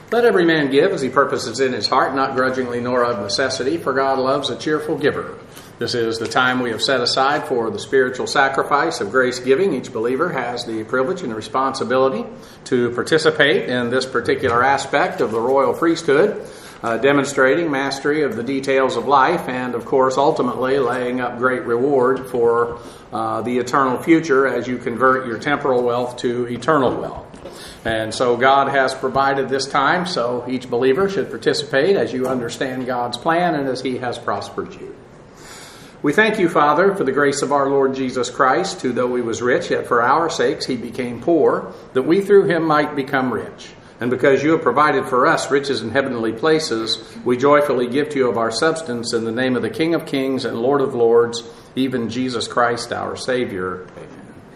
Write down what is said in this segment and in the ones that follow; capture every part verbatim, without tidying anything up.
Let every man give as he purposes in his heart, not grudgingly nor of necessity, for God loves a cheerful giver. This is the time we have set aside for the spiritual sacrifice of grace giving. Each believer has the privilege and responsibility to participate in this particular aspect of the royal priesthood, uh, demonstrating mastery of the details of life and, of course, ultimately laying up great reward for uh, the eternal future as you convert your temporal wealth to eternal wealth. And so God has provided this time, so each believer should participate as you understand God's plan and as He has prospered you. We thank you, Father, for the grace of our Lord Jesus Christ, who, though He was rich, yet for our sakes He became poor, that we through Him might become rich. And because you have provided for us riches in heavenly places, we joyfully give to you of our substance in the name of the King of Kings and Lord of Lords, even Jesus Christ, our Savior. Amen.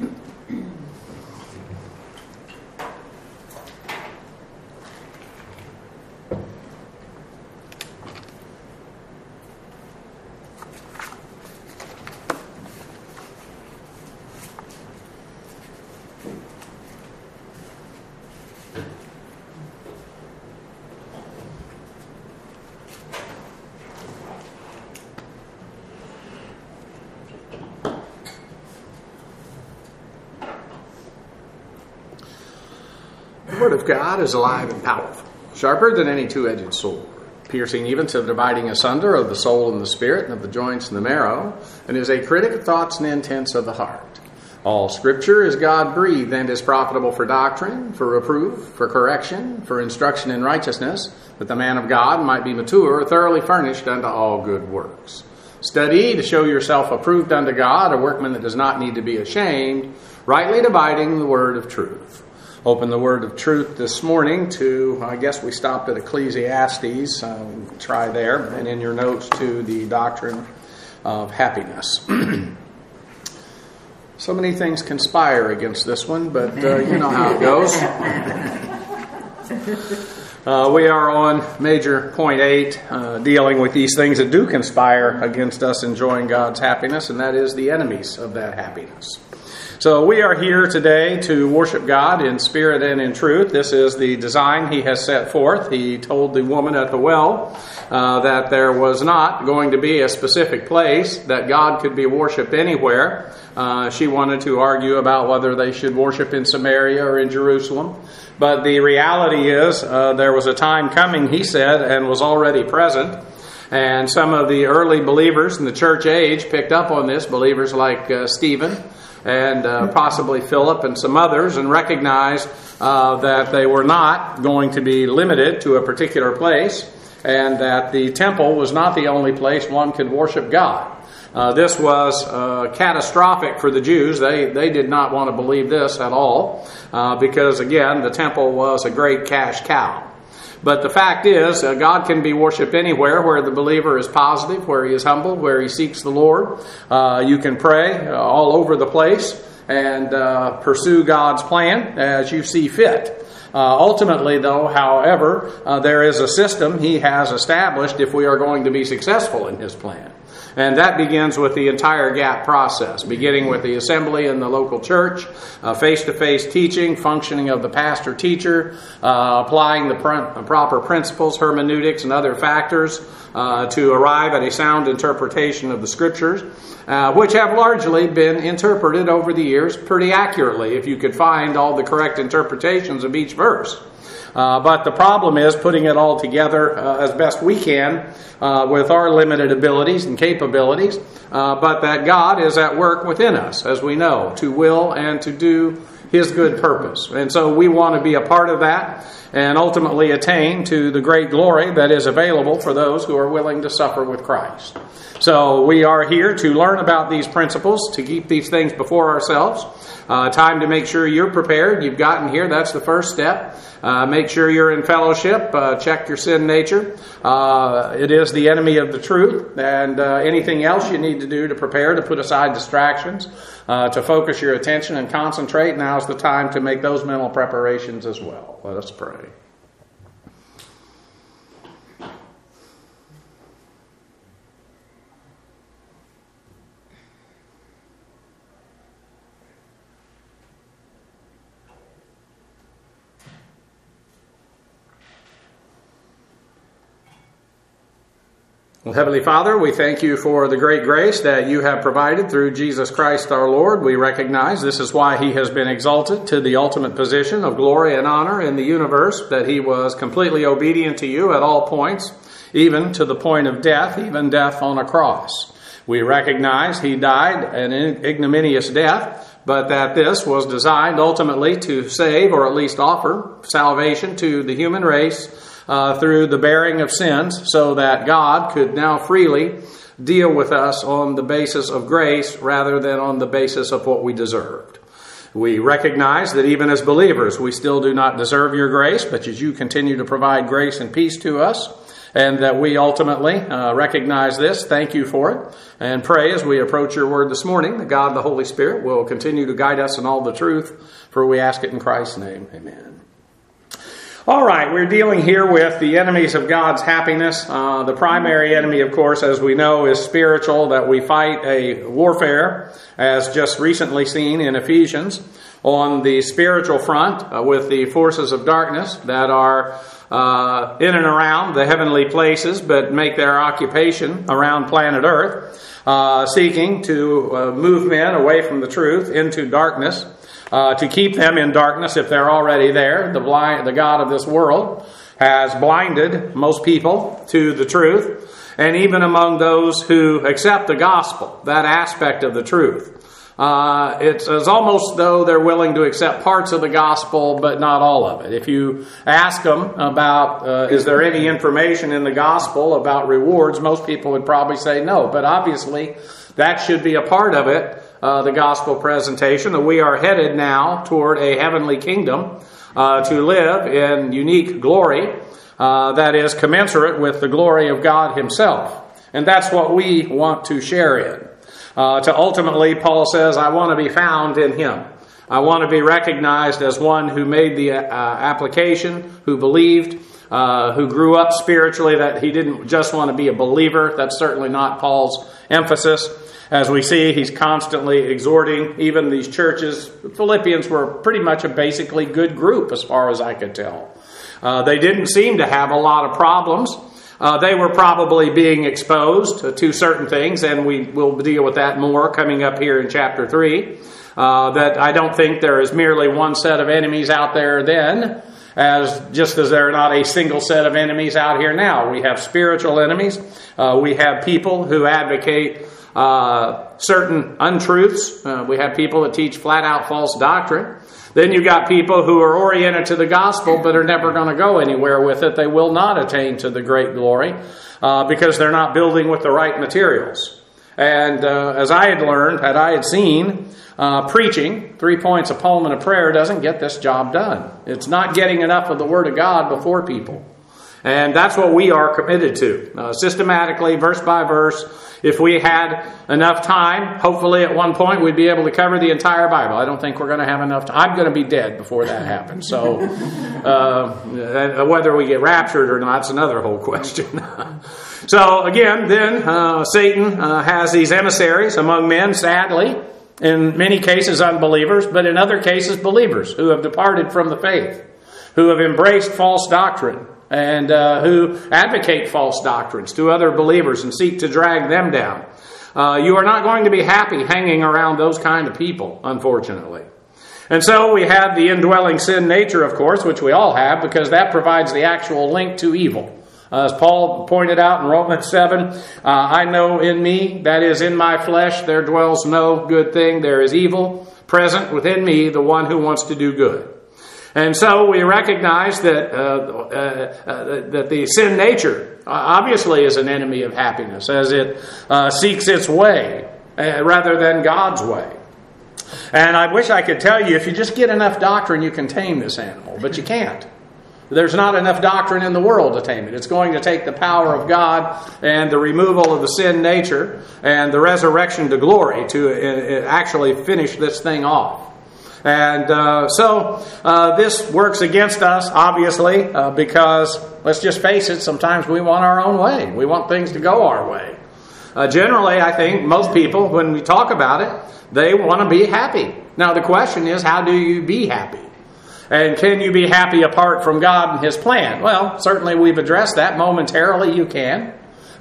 The Word of God is alive and powerful, sharper than any two-edged sword, piercing even to the dividing asunder of the soul and the spirit, and of the joints and the marrow, and is a critic of thoughts and intents of the heart. All Scripture is God-breathed and is profitable for doctrine, for reproof, for correction, for instruction in righteousness, that the man of God might be mature, thoroughly furnished unto all good works. Study to show yourself approved unto God, a workman that does not need to be ashamed, rightly dividing the word of truth. Open the word of truth this morning to, I guess we stopped at Ecclesiastes, um, try there, and in your notes to the doctrine of happiness. So many things conspire against this one, but uh, you know how it goes. Uh, we are on major point eight, uh, dealing with these things that do conspire against us enjoying God's happiness, and that is the enemies of that happiness. So we are here today to worship God in spirit and in truth. This is the design He has set forth. He told the woman at the well uh, that there was not going to be a specific place that God could be worshipped anywhere. Uh, she wanted to argue about whether they should worship in Samaria or in Jerusalem. But the reality is uh, there was a time coming, he said, and was already present. And some of the early believers in the church age picked up on this, believers like uh, Stephen, and uh, possibly Philip and some others, and recognized uh, that they were not going to be limited to a particular place, and that the temple was not the only place one could worship God. Uh, this was uh, catastrophic for the Jews. They they did not want to believe this at all, uh, because again, the temple was a great cash cow. But the fact is, uh, God can be worshipped anywhere where the believer is positive, where he is humble, where he seeks the Lord. Uh, you can pray uh, all over the place and uh, pursue God's plan as you see fit. Uh, ultimately, though, however, uh, there is a system He has established if we are going to be successful in His plan. And that begins with the entire GAP process, beginning with the assembly in the local church, uh, face-to-face teaching, functioning of the pastor-teacher, uh, applying the pr- proper principles, hermeneutics, and other factors uh, to arrive at a sound interpretation of the Scriptures, uh, which have largely been interpreted over the years pretty accurately, if you could find all the correct interpretations of each verse. Uh, but the problem is putting it all together uh, as best we can uh, with our limited abilities and capabilities, uh, but that God is at work within us, as we know, to will and to do His good purpose. And so we want to be a part of that and ultimately attain to the great glory that is available for those who are willing to suffer with Christ. So we are here to learn about these principles, to keep these things before ourselves. Uh, time to make sure you're prepared. You've gotten here. That's the first step. Uh, make sure you're in fellowship. Uh, check your sin nature. Uh, it is the enemy of the truth. And uh, anything else you need to do to prepare, to put aside distractions, uh, to focus your attention and concentrate, now's the time to make those mental preparations as well. Let us pray. Well, Heavenly Father, we thank you for the great grace that you have provided through Jesus Christ our Lord. We recognize this is why he has been exalted to the ultimate position of glory and honor in the universe, that he was completely obedient to you at all points, even to the point of death, even death on a cross. We recognize he died an ignominious death, but that this was designed ultimately to save, or at least offer, salvation to the human race Uh, through the bearing of sins, so that God could now freely deal with us on the basis of grace rather than on the basis of what we deserved. We recognize that even as believers, we still do not deserve your grace, but as you continue to provide grace and peace to us, and that we ultimately uh, recognize this, thank you for it, and pray as we approach your word this morning that God, the Holy Spirit, will continue to guide us in all the truth, for we ask it in Christ's name. Amen. All right, we're dealing here with the enemies of God's happiness. Uh, the primary enemy, of course, as we know, is spiritual, that we fight a warfare, as just recently seen in Ephesians, on the spiritual front uh, with the forces of darkness that are uh, in and around the heavenly places, but make their occupation around planet Earth, uh, seeking to uh, move men away from the truth into darkness. Uh, to keep them in darkness if they're already there. The blind, the God of this world has blinded most people to the truth, and even among those who accept the gospel, that aspect of the truth. Uh, it's, it's almost though they're willing to accept parts of the gospel, but not all of it. If you ask them about, uh, is there any information in the gospel about rewards, most people would probably say no. But obviously, that should be a part of it. Uh, the gospel presentation, that we are headed now toward a heavenly kingdom uh, to live in unique glory uh, that is commensurate with the glory of God himself. And that's what we want to share in. Uh, to ultimately, Paul says, I want to be found in him. I want to be recognized as one who made the uh, application, who believed, uh, who grew up spiritually, that he didn't just want to be a believer. That's certainly not Paul's emphasis. As we see, he's constantly exhorting even these churches. The Philippians were pretty much a basically good group as far as I could tell. Uh, they didn't seem to have a lot of problems. Uh, they were probably being exposed to, to certain things, and we will deal with that more coming up here in chapter three. Uh, that I don't think there is merely one set of enemies out there then, as just as there are not a single set of enemies out here now. We have spiritual enemies. Uh, we have people who advocate Uh, certain untruths. Uh, we have people that teach flat out false doctrine. Then you've got people who are oriented to the gospel but are never going to go anywhere with it. They will not attain to the great glory uh, because they're not building with the right materials. And uh, as I had learned, had I had seen, uh, preaching, three points, a poem, and a prayer doesn't get this job done. It's not getting enough of the Word of God before people. And that's what we are committed to, uh, systematically, verse by verse. If we had enough time, hopefully at one point we'd be able to cover the entire Bible. I don't think we're going to have enough time. I'm going to be dead before that happens. So uh, whether we get raptured or not is another whole question. So again, then uh, Satan uh, has these emissaries among men, sadly, in many cases unbelievers, but in other cases believers who have departed from the faith, who have embraced false doctrine, and uh, who advocate false doctrines to other believers and seek to drag them down. Uh, you are not going to be happy hanging around those kind of people, unfortunately. And so we have the indwelling sin nature, of course, which we all have, because that provides the actual link to evil. Uh, as Paul pointed out in Romans seven, uh, I know in me, that is in my flesh, there dwells no good thing. There is evil present within me, the one who wants to do good. And so we recognize that uh, uh, uh, that the sin nature obviously is an enemy of happiness, as it uh, seeks its way uh, rather than God's way. And I wish I could tell you, if you just get enough doctrine, you can tame this animal, but you can't. There's not enough doctrine in the world to tame it. It's going to take the power of God and the removal of the sin nature and the resurrection to glory to uh, actually finish this thing off. And uh, so uh, this works against us, obviously, uh, because, let's just face it, sometimes we want our own way. We want things to go our way. Uh, generally, I think most people, when we talk about it, they want to be happy. Now, the question is, how do you be happy? And can you be happy apart from God and His plan? Well, certainly we've addressed that momentarily. You can.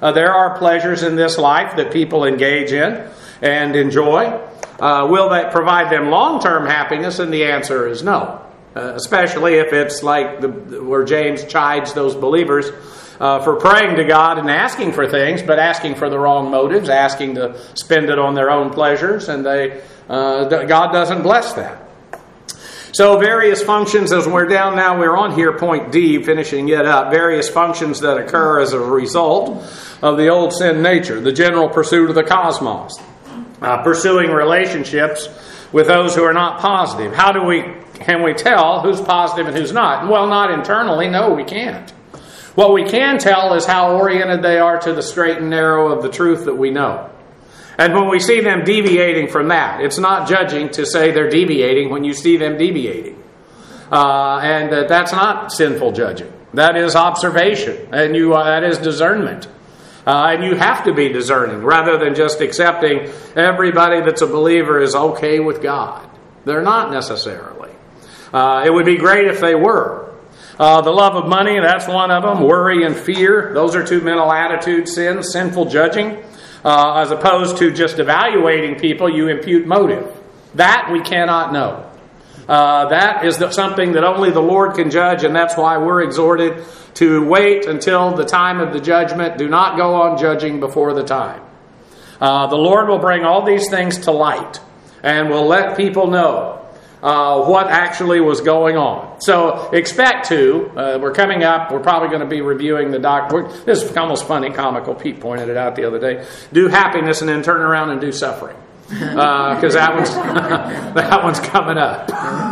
Uh, there are pleasures in this life that people engage in and enjoy. Uh, will that provide them long-term happiness? And the answer is no. Uh, especially if it's like the, where James chides those believers uh, for praying to God and asking for things, but asking for the wrong motives, asking to spend it on their own pleasures, and they uh, God doesn't bless that. So various functions, as we're down now, we're on here, point D, finishing it up, various functions that occur as a result of the old sin nature, the general pursuit of the cosmos, uh, pursuing relationships with those who are not positive. How do we can we tell who's positive and who's not? Well, not internally. No, we can't. What we can tell is how oriented they are to the straight and narrow of the truth that we know. And when we see them deviating from that, it's not judging to say they're deviating when you see them deviating. Uh, and uh, that's not sinful judging. That is observation, and you uh, that is discernment. Uh, and you have to be discerning rather than just accepting everybody that's a believer is okay with God. They're not necessarily. Uh, it would be great if they were. Uh, the love of money, that's one of them. Worry and fear, those are two mental attitude sins. Sinful judging, uh, as opposed to just evaluating people, you impute motive. That we cannot know. Uh, that is the, something that only the Lord can judge, and that's why we're exhorted to wait until the time of the judgment. Do not go on judging before the time. Uh, the Lord will bring all these things to light and will let people know uh, what actually was going on. So expect to. Uh, we're coming up. We're probably going to be reviewing the doctrine. This is almost funny, comical. Pete pointed it out the other day. Do happiness and then turn around and do suffering. Because uh, that one's that one's coming up.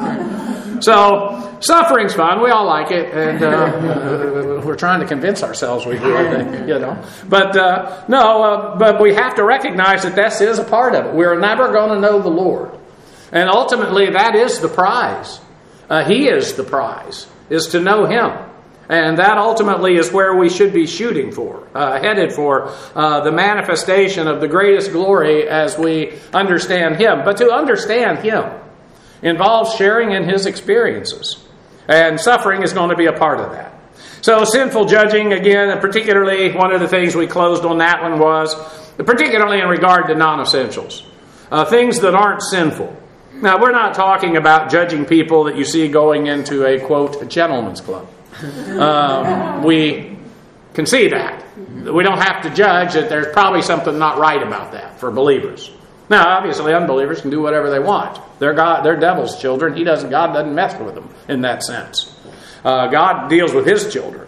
So suffering's fun. We all like it, and uh, we're trying to convince ourselves we do, you know. But uh, no, uh, but we have to recognize that this is a part of it. We're never going to know the Lord, and ultimately that is the prize. Uh, he is the prize, is to know Him. And that ultimately is where we should be shooting for, uh, headed for uh, the manifestation of the greatest glory as we understand Him. But to understand Him involves sharing in His experiences. And suffering is going to be a part of that. So sinful judging, again, and particularly one of the things we closed on that one was, particularly in regard to non-essentials, uh, things that aren't sinful. Now, we're not talking about judging people that you see going into a, quote, gentleman's club. Um, we can see that. We don't have to judge that there's probably something not right about that for believers. Now, obviously, unbelievers can do whatever they want. They're God, they're devil's children. He doesn't. God doesn't mess with them in that sense. Uh, God deals with His children.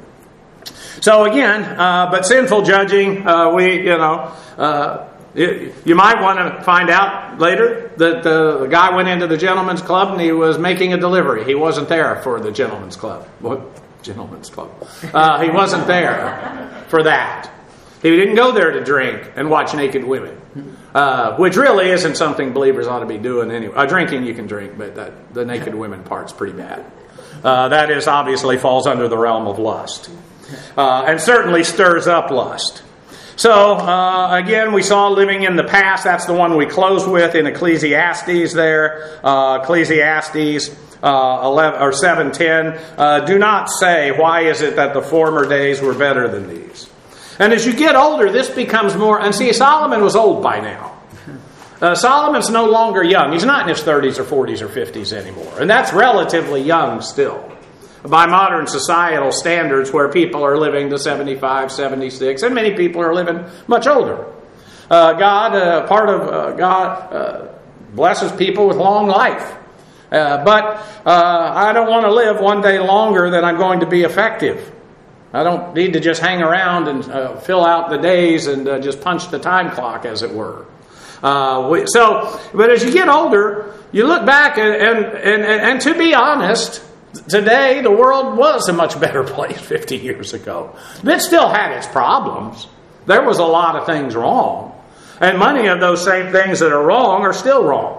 So again, uh, but sinful judging, uh, we, you know, uh, it, you might want to find out later that the, the guy went into the gentleman's club and he was making a delivery. He wasn't there for the gentleman's club. What? Gentleman's club. Uh, he wasn't there for that. He didn't go there to drink and watch naked women, uh, which really isn't something believers ought to be doing anyway. Uh, drinking you can drink, but that, the naked women part's pretty bad. Uh, that is obviously falls under the realm of lust, uh, and certainly stirs up lust. So uh, again, we saw living in the past. That's the one we closed with in Ecclesiastes. There, uh, Ecclesiastes. Uh, eleven or seven ten. Uh, do not say, why is it that the former days were better than these? And as you get older, this becomes more. And see, Solomon was old by now. Uh, Solomon's no longer young. He's not in his thirties or forties or fifties anymore, and that's relatively young still by modern societal standards, where people are living to seventy-five, seventy-six, and many people are living much older. Uh, God, uh, part of uh, God uh, blesses people with long life. Uh, but uh, I don't want to live one day longer than I'm going to be effective. I don't need to just hang around and uh, fill out the days and uh, just punch the time clock, as it were. Uh, we, so, but as you get older, you look back and, and, and, and to be honest, today the world was a much better place fifty years ago. It still had its problems. There was a lot of things wrong. And many of those same things that are wrong are still wrong.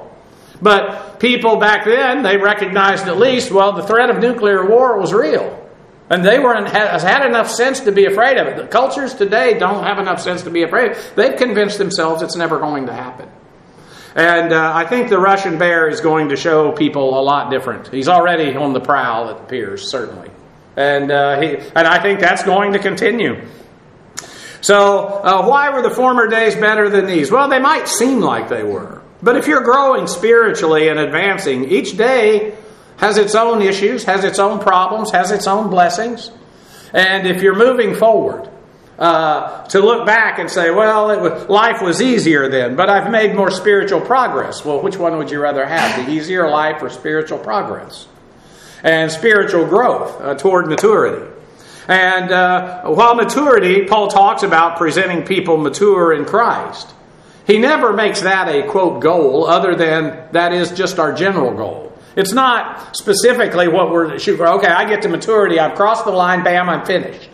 But people back then, they recognized at least, well, the threat of nuclear war was real. And they weren't has had enough sense to be afraid of it. The cultures today don't have enough sense to be afraid. They've convinced themselves it's never going to happen. And uh, I think the Russian bear is going to show people a lot different. He's already on the prowl, it appears, certainly. And uh, he, and I think that's going to continue. So, uh, why were the former days better than these? Well, they might seem like they were. But if you're growing spiritually and advancing, each day has its own issues, has its own problems, has its own blessings. And if you're moving forward, uh, to look back and say, well, it was, life was easier then, but I've made more spiritual progress. Well, which one would you rather have, the easier life or spiritual progress? And spiritual growth uh, toward maturity. And uh, while maturity, Paul talks about presenting people mature in Christ. He never makes that a, quote, goal, other than that is just our general goal. It's not specifically what we're shooting for. Okay, I get to maturity, I've crossed the line, bam, I'm finished.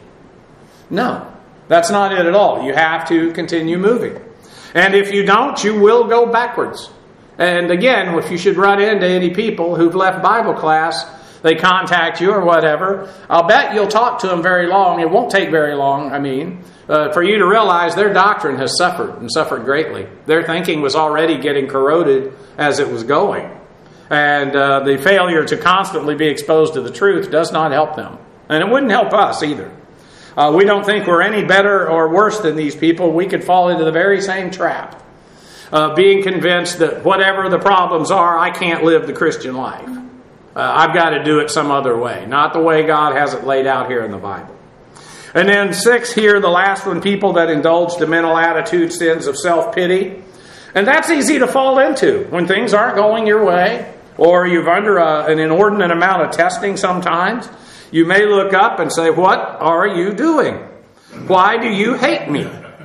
No, that's not it at all. You have to continue moving. And if you don't, you will go backwards. And again, if you should run into any people who've left Bible class, they contact you or whatever, I'll bet you'll talk to them very long. It won't take very long, I mean, uh, for you to realize their doctrine has suffered and suffered greatly. Their thinking was already getting corroded as it was going. And uh, the failure to constantly be exposed to the truth does not help them. And it wouldn't help us either. Uh, we don't think we're any better or worse than these people. We could fall into the very same trap. Uh, being convinced that whatever the problems are, I can't live the Christian life. Uh, I've got to do it some other way. Not the way God has it laid out here in the Bible. And then six here, the last one, people that indulge the mental attitude sins of self-pity. And that's easy to fall into when things aren't going your way, or you've under a, an inordinate amount of testing sometimes. You may look up and say, what are you doing? Why do you hate me?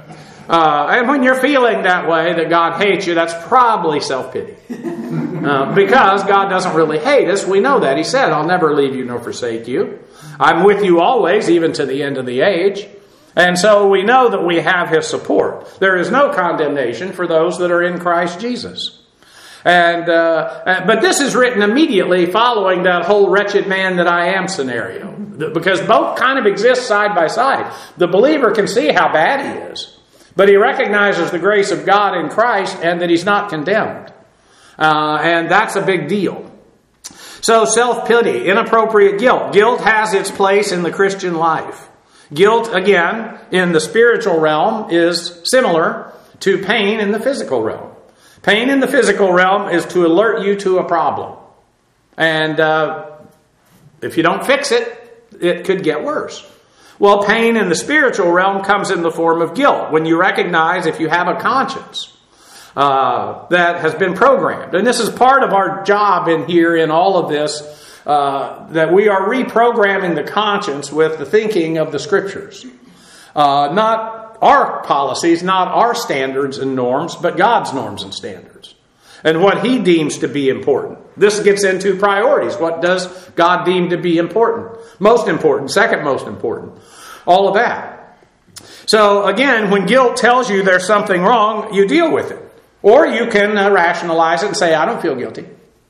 Uh, and when you're feeling that way, that God hates you, that's probably self-pity. Uh, because God doesn't really hate us. We know that. He said, I'll never leave you nor forsake you. I'm with you always, even to the end of the age. And so we know that we have His support. There is no condemnation for those that are in Christ Jesus. And uh, but this is written immediately following that whole wretched man that I am scenario. Because both kind of exist side by side. The believer can see how bad he is. But he recognizes the grace of God in Christ and that he's not condemned. Uh, and that's a big deal. So self-pity, inappropriate guilt. Guilt has its place in the Christian life. Guilt, again, in the spiritual realm is similar to pain in the physical realm. Pain in the physical realm is to alert you to a problem. And uh, if you don't fix it, it could get worse. Well, pain in the spiritual realm comes in the form of guilt. When you recognize, if you have a conscience uh, that has been programmed. And this is part of our job in here in all of this, uh, that we are reprogramming the conscience with the thinking of the Scriptures. Uh, not our policies, not our standards and norms, but God's norms and standards. And what He deems to be important. This gets into priorities. What does God deem to be important? Most important, second most important. All of that. So again, when guilt tells you there's something wrong, you deal with it. Or you can uh, rationalize it and say, I don't feel guilty.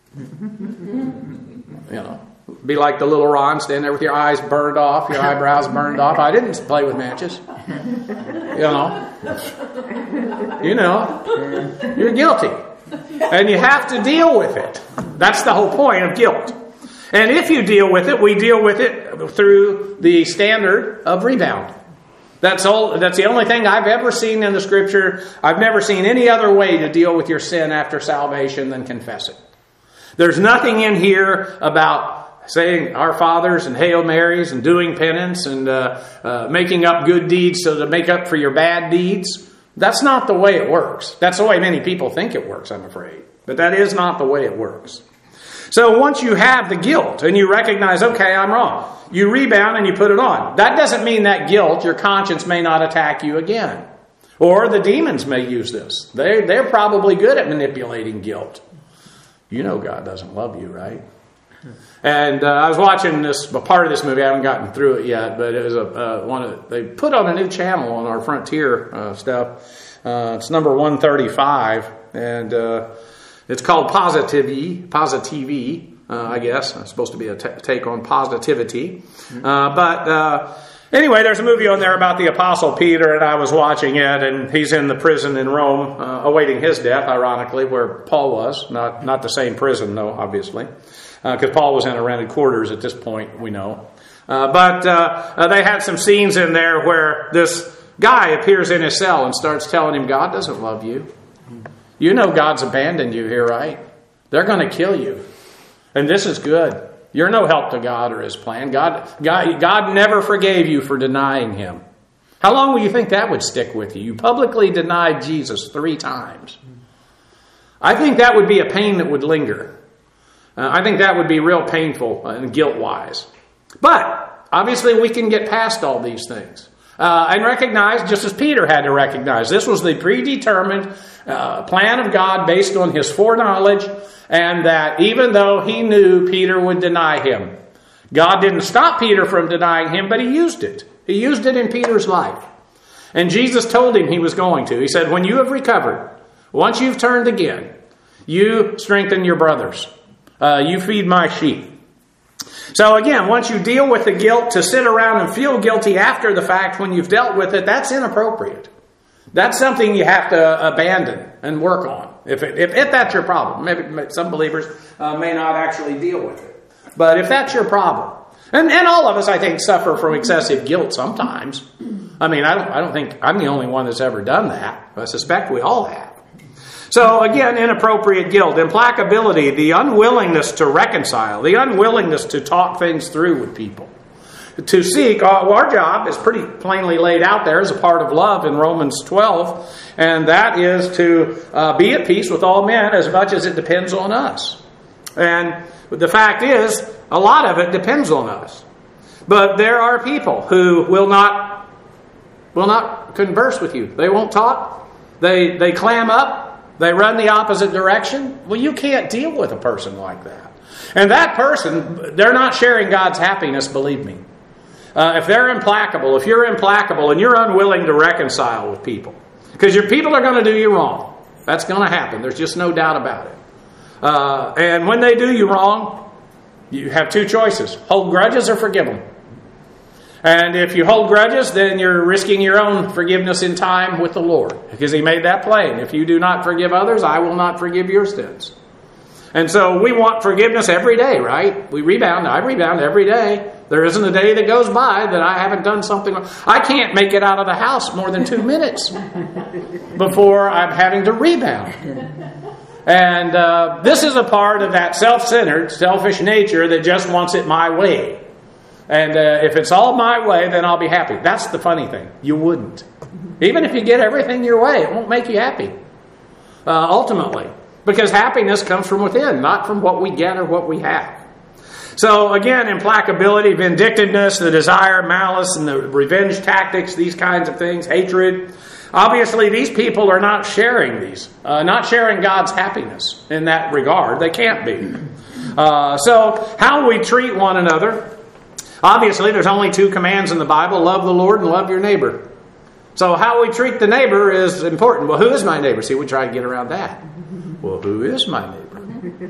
You know, be like the little Ron standing there with your eyes burned off, your eyebrows burned off. I didn't play with matches. You know. You know. You're guilty. And you have to deal with it. That's the whole point of guilt. And if you deal with it, we deal with it through the standard of rebound. That's all. That's the only thing I've ever seen in the Scripture. I've never seen any other way to deal with your sin after salvation than confess it. There's nothing in here about saying Our Fathers and Hail Marys and doing penance and uh, uh, making up good deeds so to make up for your bad deeds. That's not the way it works. That's the way many people think it works, I'm afraid. But that is not the way it works. So once you have the guilt and you recognize, okay, I'm wrong, you rebound and you put it on. That doesn't mean that guilt, your conscience may not attack you again. Or the demons may use this. They're, they're probably good at manipulating guilt. You know God doesn't love you, right? And uh, I was watching this, a part of this movie. I haven't gotten through it yet, but it was a uh, one of they put on a new channel on our Frontier uh, stuff. Uh, it's number one thirty-five, and uh, it's called Positivity. Positivity, uh, I guess. It's supposed to be a t- take on positivity. Uh, but uh, anyway, there's a movie on there about the Apostle Peter, and I was watching it, and he's in the prison in Rome, uh, awaiting his death. Ironically, where Paul was, not not the same prison, though, obviously. Because uh, Paul was in a rented quarters at this point, we know. Uh, but uh, uh, they had some scenes in there where this guy appears in his cell and starts telling him, God doesn't love you. You know God's abandoned you here, right? They're going to kill you. And this is good. You're no help to God or his plan. God, God, God never forgave you for denying him. How long will you think that would stick with you? You publicly denied Jesus three times. I think that would be a pain that would linger. Uh, I think that would be real painful and guilt-wise. But obviously we can get past all these things. Uh, and recognize, just as Peter had to recognize, this was the predetermined uh, plan of God based on his foreknowledge, and that even though he knew Peter would deny him, God didn't stop Peter from denying him, but he used it. He used it in Peter's life. And Jesus told him he was going to. He said, when you have recovered, once you've turned again, you strengthen your brothers. Uh, you feed my sheep. So again, once you deal with the guilt, to sit around and feel guilty after the fact when you've dealt with it, that's inappropriate. That's something you have to abandon and work on. If, it, if, if that's your problem. Maybe some believers uh, may not actually deal with it. But if that's your problem, and, and all of us, I think, suffer from excessive guilt sometimes. I mean, I don't, I don't think I'm the only one that's ever done that. I suspect we all have. So again, inappropriate guilt, implacability, the unwillingness to reconcile, the unwillingness to talk things through with people. To seek, our job is pretty plainly laid out there as a part of love in Romans twelve, and that is to uh, be at peace with all men as much as it depends on us. And the fact is, a lot of it depends on us. But there are people who will not will not converse with you. They won't talk. They they clam up. They run the opposite direction. Well, you can't deal with a person like that. And that person, they're not sharing God's happiness, believe me. Uh, if they're implacable, if you're implacable and you're unwilling to reconcile with people, because your people are going to do you wrong. That's going to happen. There's just no doubt about it. Uh, and when they do you wrong, you have two choices. Hold grudges or forgive them. And if you hold grudges, then you're risking your own forgiveness in time with the Lord. Because he made that plain. If you do not forgive others, I will not forgive your sins. And so we want forgiveness every day, right? We rebound. I rebound every day. There isn't a day that goes by that I haven't done something. I can't make it out of the house more than two minutes before I'm having to rebound. And uh, this is a part of that self-centered, selfish nature that just wants it my way. And uh, if it's all my way, then I'll be happy. That's the funny thing. You wouldn't. Even if you get everything your way, it won't make you happy. Uh, ultimately. Because happiness comes from within, not from what we get or what we have. So again, implacability, vindictiveness, the desire, malice, and the revenge tactics, these kinds of things, hatred. Obviously, these people are not sharing these. Uh, not sharing God's happiness in that regard. They can't be. Uh, so how we treat one another. Obviously, there's only two commands in the Bible. Love the Lord and love your neighbor. So how we treat the neighbor is important. Well, who is my neighbor? See, we try to get around that. Well, who is my neighbor?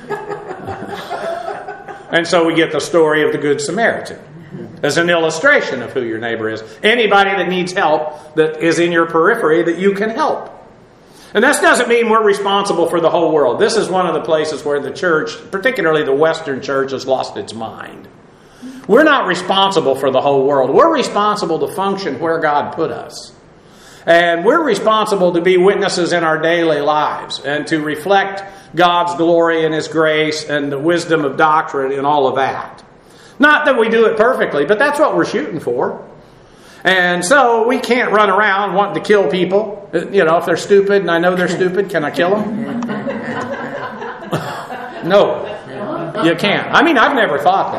And so we get the story of the Good Samaritan as an illustration of who your neighbor is. Anybody that needs help that is in your periphery that you can help. And this doesn't mean we're responsible for the whole world. This is one of the places where the church, particularly the Western church, has lost its mind. We're not responsible for the whole world. We're responsible to function where God put us. And we're responsible to be witnesses in our daily lives and to reflect God's glory and His grace and the wisdom of doctrine and all of that. Not that we do it perfectly, but that's what we're shooting for. And so we can't run around wanting to kill people. You know, if they're stupid and I know they're stupid, can I kill them? No. You can't. I mean, I've never thought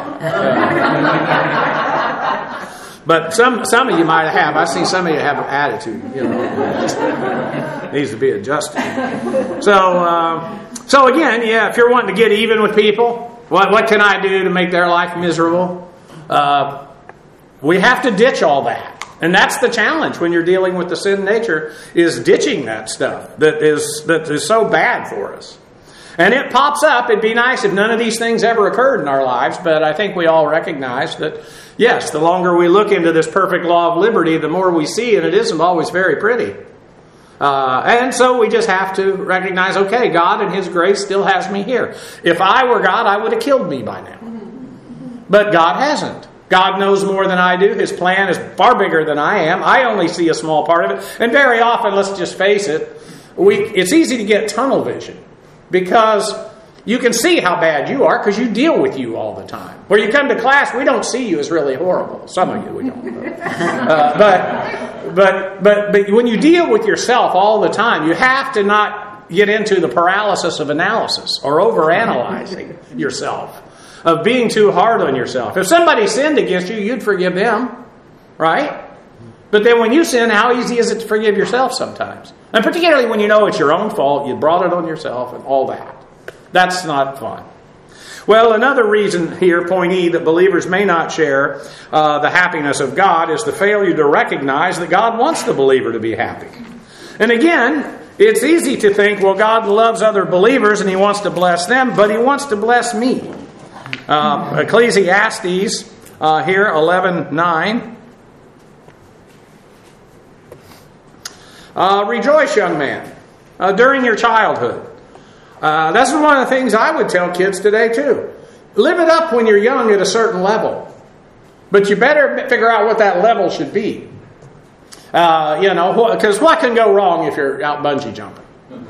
that. But some some of you might have. I see some of you have an attitude, you know, needs to be adjusted. So, uh, so again, yeah, if you're wanting to get even with people, what what can I do to make their life miserable? Uh, we have to ditch all that. And that's the challenge when you're dealing with the sin nature, is ditching that stuff that is that is so bad for us. And it pops up. It'd be nice if none of these things ever occurred in our lives, but I think we all recognize that, yes, the longer we look into this perfect law of liberty, the more we see, and it isn't always very pretty. Uh, and so we just have to recognize, okay, God and His grace still has me here. If I were God, I would have killed me by now. But God hasn't. God knows more than I do. His plan is far bigger than I am. I only see a small part of it. And very often, let's just face it, we, it's easy to get tunnel vision because you can see how bad you are because you deal with you all the time. Where you come to class, we don't see you as really horrible. Some of you we don't. Uh, but, but, but, but when you deal with yourself all the time, you have to not get into the paralysis of analysis or overanalyzing yourself, of being too hard on yourself. If somebody sinned against you, you'd forgive them, right? But then when you sin, how easy is it to forgive yourself sometimes? And particularly when you know it's your own fault, you brought it on yourself and all that. That's not fun. Well, another reason here, point E, that believers may not share uh, the happiness of God is the failure to recognize that God wants the believer to be happy. And again, it's easy to think, well, God loves other believers and He wants to bless them, but He wants to bless me. Uh, Ecclesiastes uh, here, eleven nine. Uh, Rejoice, young man, uh, during your childhood. Uh, that's one of the things I would tell kids today too. Live it up when you're young at a certain level. But you better figure out what that level should be. Uh, you know, because what can go wrong if you're out bungee jumping?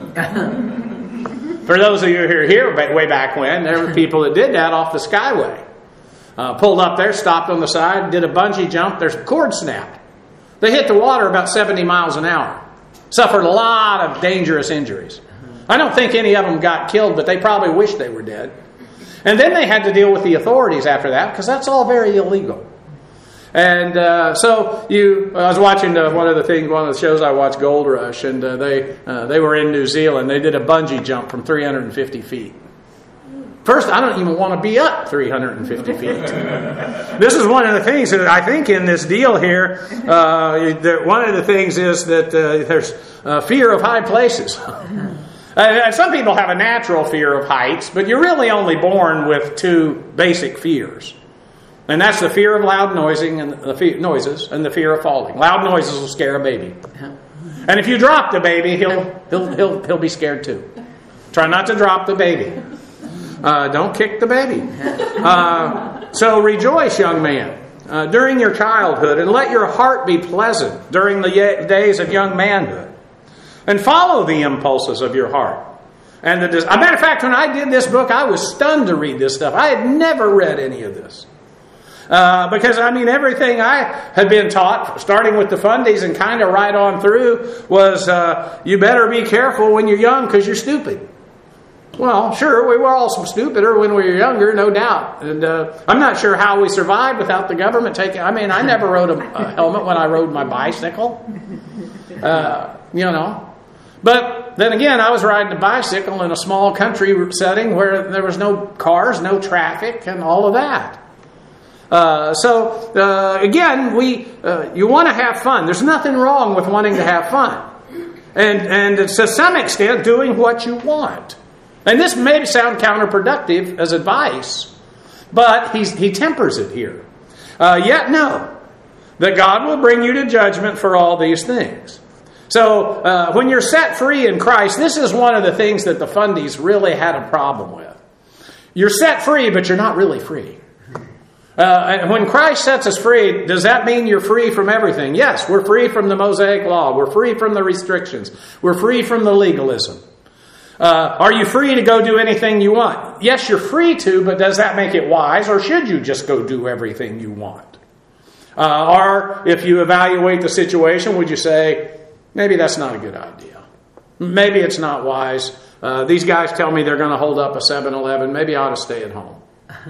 For those of you who are here way back when, there were people that did that off the Skyway. Uh, pulled up there, stopped on the side, did a bungee jump. There's a cord snapped. They hit the water about seventy miles an hour. Suffered a lot of dangerous injuries. I don't think any of them got killed, but they probably wished they were dead. And then they had to deal with the authorities after that, because that's all very illegal. And uh, so you, I was watching uh, one of the things, one of the shows I watched, Gold Rush, and uh, they uh, they were in New Zealand. They did a bungee jump from three hundred fifty feet. First, I don't even want to be up three hundred fifty feet. This is one of the things that I think in this deal here, uh, that one of the things is that uh, there's uh, fear of high places. And some people have a natural fear of heights, but you're really only born with two basic fears. And that's the fear of loud noising and the fe- noises and the fear of falling. Loud noises will scare a baby. And if you drop the baby, he'll he'll he'll he'll be scared too. Try not to drop the baby. Uh, don't kick the baby. Uh, so rejoice, young man, uh, during your childhood, and let your heart be pleasant during the ye- days of young manhood. And follow the impulses of your heart. And the des- a matter of fact, when I did this book, I was stunned to read this stuff. I had never read any of this. Uh, because, I mean, everything I had been taught, starting with the fundies and kind of right on through, was uh, you better be careful when you're young because you're stupid. Well, sure, we were all some stupider when we were younger, no doubt. And uh, I'm not sure how we survived without the government taking... I mean, I never rode a, a helmet when I rode my bicycle. Uh, you know... But then again, I was riding a bicycle in a small country setting where there was no cars, no traffic, and all of that. Uh, so, uh, again, we uh, you want to have fun. There's nothing wrong with wanting to have fun. And, and to some extent, doing what you want. And this may sound counterproductive as advice, but he's, he tempers it here. Uh, yet know that God will bring you to judgment for all these things. So, uh, when you're set free in Christ, this is one of the things that the fundies really had a problem with. You're set free, but you're not really free. Uh, and when Christ sets us free, does that mean you're free from everything? Yes, we're free from the Mosaic Law. We're free from the restrictions. We're free from the legalism. Uh, are you free to go do anything you want? Yes, you're free to, but does that make it wise? Or should you just go do everything you want? Uh, or if you evaluate the situation, would you say, maybe that's not a good idea. Maybe it's not wise. Uh, these guys tell me they're going to hold up a seven eleven. Maybe I ought to stay at home.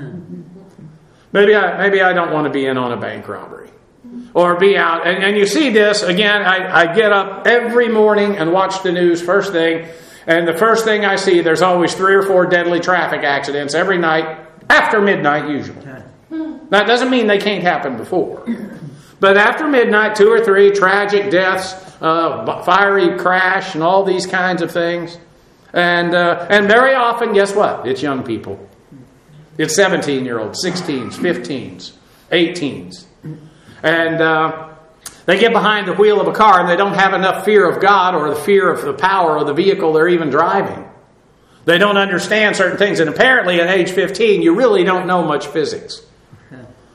Maybe I maybe I don't want to be in on a bank robbery. Or be out. And, and you see this, again, I, I get up every morning and watch the news first thing. And the first thing I see, there's always three or four deadly traffic accidents every night, after midnight usually. That doesn't mean they can't happen before. But after midnight, two or three tragic deaths, uh, fiery crash, and all these kinds of things. And uh, and very often, guess what? It's young people. It's seventeen-year-olds, sixteens, fifteens, eighteens. And uh, they get behind the wheel of a car and they don't have enough fear of God or the fear of the power of the vehicle they're even driving. They don't understand certain things. And apparently at age fifteen, you really don't know much physics.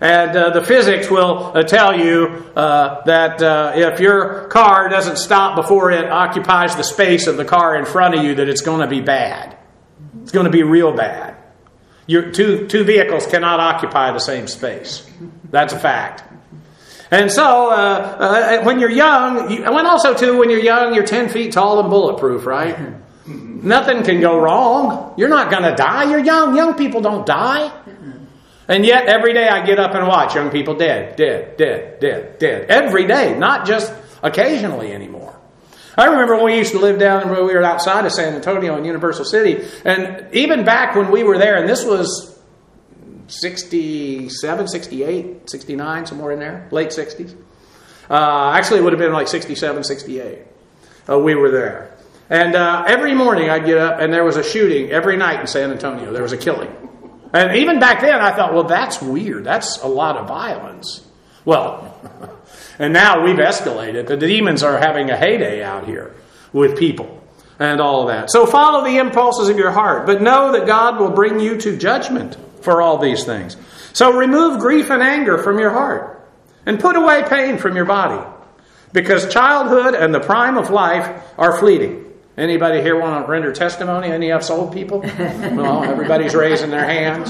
And uh, the physics will uh, tell you uh, that uh, if your car doesn't stop before it occupies the space of the car in front of you, that it's going to be bad. It's going to be real bad. Your two two vehicles cannot occupy the same space. That's a fact. And so, uh, uh, when you're young, you, and also too, when you're young, you're ten feet tall and bulletproof, right? Nothing can go wrong. You're not going to die. You're young. Young people don't die. And yet, every day I get up and watch young people dead, dead, dead, dead, dead. Every day, not just occasionally anymore. I remember when we used to live down where we were outside of San Antonio in Universal City. And even back when we were there, and this was sixty-seven, sixty-eight, sixty-nine, somewhere in there, late sixties. Uh, actually, it would have been like sixty-seven, sixty-eight. Uh, we were there. And uh, every morning I'd get up and there was a shooting every night in San Antonio. There was a killing. And even back then I thought, well, that's weird. That's a lot of violence. Well, and now we've escalated. The demons are having a heyday out here with people and all of that. So follow the impulses of your heart, but know that God will bring you to judgment for all these things. So remove grief and anger from your heart and put away pain from your body, because childhood and the prime of life are fleeting. Anybody here want to render testimony? Any of us old people? Well, everybody's raising their hands.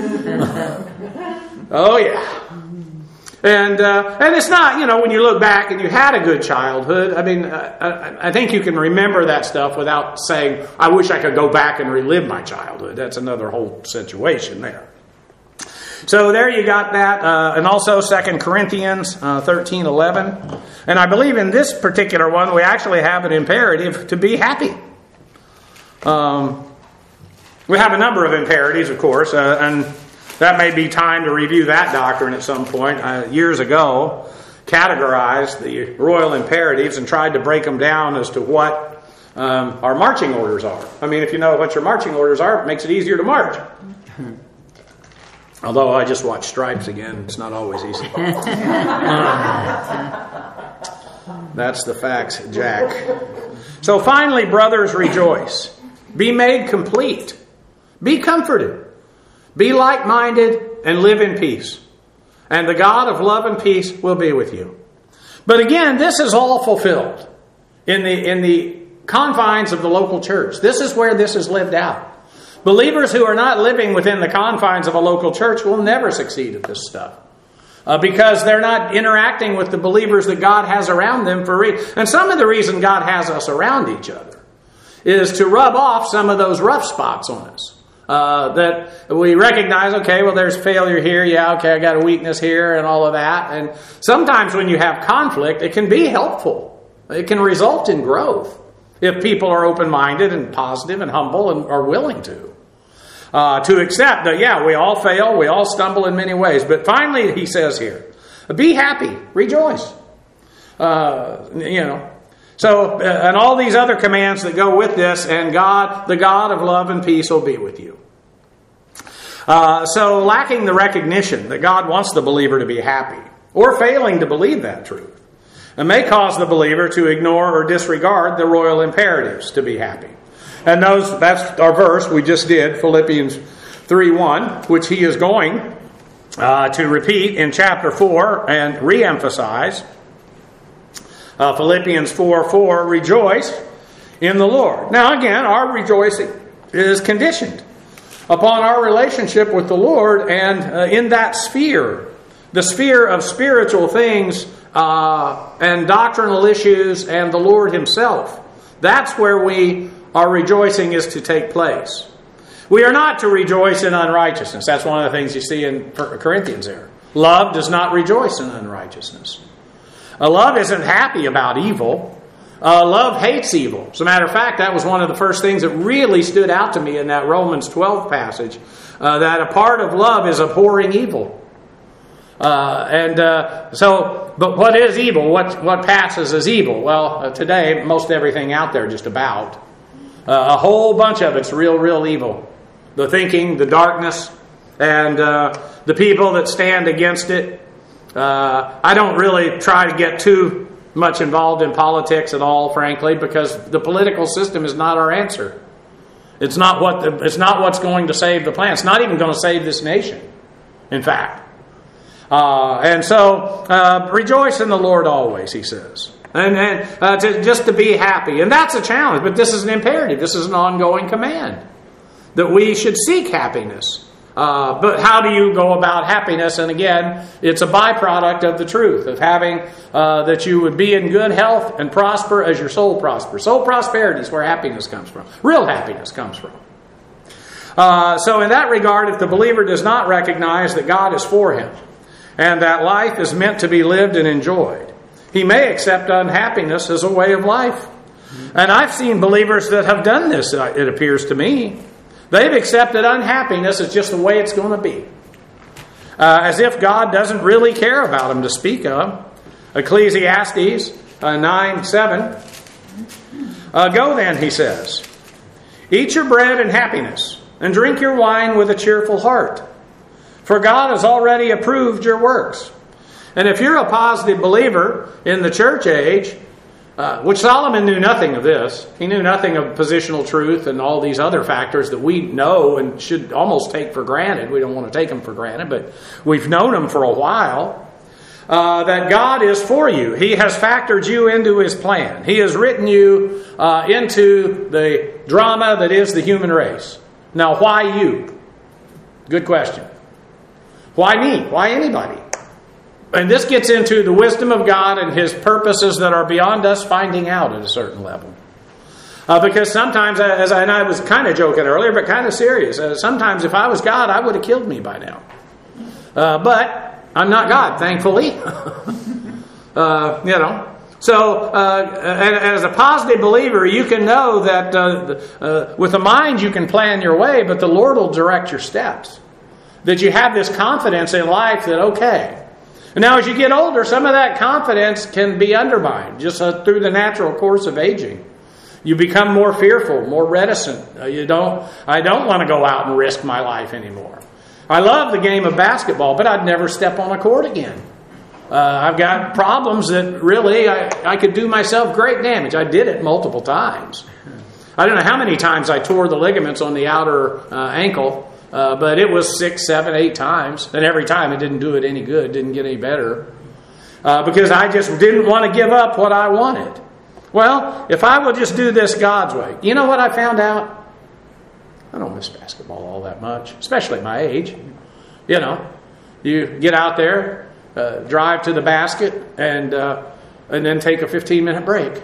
Oh, yeah. And uh, and it's not, you know, when you look back and you had a good childhood, I mean, uh, I, I think you can remember that stuff without saying, I wish I could go back and relive my childhood. That's another whole situation there. So there you got that. Uh, and also Second Corinthians uh, thirteen eleven. And I believe in this particular one, we actually have an imperative to be happy. Um, we have a number of imperatives, of course, uh, and that may be time to review that doctrine at some point. Uh, years ago, categorized the royal imperatives and tried to break them down as to what um, our marching orders are. I mean, if you know what your marching orders are, it makes it easier to march. Although I just watched Stripes again, it's not always easy. That's the facts, Jack. So finally, brothers, rejoice. Be made complete. Be comforted. Be like-minded and live in peace. And the God of love and peace will be with you. But again, this is all fulfilled in the, in the confines of the local church. This is where this is lived out. Believers who are not living within the confines of a local church will never succeed at this stuff. Uh, because they're not interacting with the believers that God has around them for re- And some of the reason God has us around each other is to rub off some of those rough spots on us. Uh, that we recognize, okay, well, there's failure here. Yeah, okay, I got a weakness here and all of that. And sometimes when you have conflict, it can be helpful. It can result in growth if people are open-minded and positive and humble and are willing to. Uh, to accept that, yeah, we all fail, we all stumble in many ways. But finally, he says here, be happy, rejoice. Uh, you know, so, uh, and all these other commands that go with this, and God, the God of love and peace will be with you. Uh, so, lacking the recognition that God wants the believer to be happy, or failing to believe that truth, it may cause the believer to ignore or disregard the royal imperatives to be happy. And those, that's our verse we just did, Philippians three one, which he is going uh, to repeat in chapter four and re-emphasize. Uh, Philippians four four, rejoice in the Lord. Now again, our rejoicing is conditioned upon our relationship with the Lord, and uh, in that sphere, the sphere of spiritual things uh, and doctrinal issues and the Lord himself. That's where we our rejoicing is to take place. We are not to rejoice in unrighteousness. That's one of the things you see in Corinthians there. Love does not rejoice in unrighteousness. Uh, love isn't happy about evil. Uh, love hates evil. As a matter of fact, that was one of the first things that really stood out to me in that Romans twelve passage, uh, that a part of love is abhorring evil. Uh, and uh, so, but what is evil? What what passes as evil? Well, uh, today, most everything out there just about. Uh, a whole bunch of it's real, real evil. The thinking, the darkness, and uh, the people that stand against it. Uh, I don't really try to get too much involved in politics at all, frankly, because the political system is not our answer. It's not what the, it's not what's going to save the planet. It's not even going to save this nation, in fact. Uh, and so, uh, rejoice in the Lord always, he says. And, and uh, to, just to be happy. And that's a challenge, but this is an imperative. This is an ongoing command. That we should seek happiness. Uh, but how do you go about happiness? And again, it's a byproduct of the truth, of having uh, that you would be in good health and prosper as your soul prospers. Soul prosperity is where happiness comes from. Real happiness comes from. Uh, so in that regard, if the believer does not recognize that God is for him, and that life is meant to be lived and enjoyed, he may accept unhappiness as a way of life. And I've seen believers that have done this, it appears to me. They've accepted unhappiness as just the way it's going to be. Uh, as if God doesn't really care about them to speak of. Ecclesiastes uh, nine seven. Uh, Go then, he says, eat your bread in happiness, and drink your wine with a cheerful heart. For God has already approved your works. And if you're a positive believer in the church age, Uh, which Solomon knew nothing of this. He knew nothing of positional truth and all these other factors that we know and should almost take for granted. We don't want to take them for granted, but we've known them for a while. Uh, that God is for you. He has factored you into His plan. He has written you uh, into the drama that is the human race. Now, why you? Good question. Why me? Why anybody? And this gets into the wisdom of God and His purposes that are beyond us finding out at a certain level. Uh, because sometimes, as I, and I was kind of joking earlier, but kind of serious, uh, sometimes if I was God, I would have killed me by now. Uh, but I'm not God, thankfully. uh, you know. So, uh, as a positive believer, you can know that uh, uh, with the mind you can plan your way, but the Lord will direct your steps. That you have this confidence in life that, okay. Now, as you get older, some of that confidence can be undermined just uh, through the natural course of aging. You become more fearful, more reticent. Uh, you don't. I don't want to go out and risk my life anymore. I love the game of basketball, but I'd never step on a court again. Uh, I've got problems that really I, I could do myself great damage. I did it multiple times. I don't know how many times I tore the ligaments on the outer uh, ankle. Uh, but it was six, seven, eight times. And every time it didn't do it any good, didn't get any better. Uh, because I just didn't want to give up what I wanted. Well, if I would just do this God's way. You know what I found out? I don't miss basketball all that much. Especially at my age. You know, you get out there, uh, drive to the basket, and uh, and then take a fifteen minute break.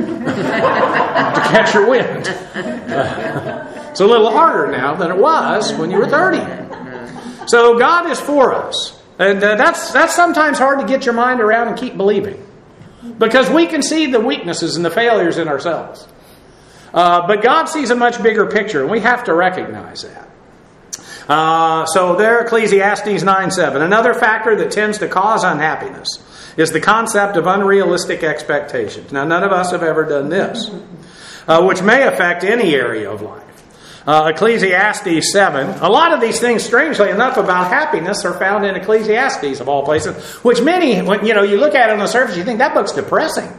To catch your wind. Uh, It's a little harder now than it was when you were thirty. So God is for us. And uh, that's that's sometimes hard to get your mind around and keep believing. Because we can see the weaknesses and the failures in ourselves. Uh, but God sees a much bigger picture, and we have to recognize that. Uh, so there, Ecclesiastes nine seven. Another factor that tends to cause unhappiness is the concept of unrealistic expectations. Now, none of us have ever done this. Uh, which may affect any area of life. Uh, Ecclesiastes seven. A lot of these things, strangely enough, about happiness are found in Ecclesiastes of all places. Which many, when you know, you look at it on the surface, you think that book's depressing.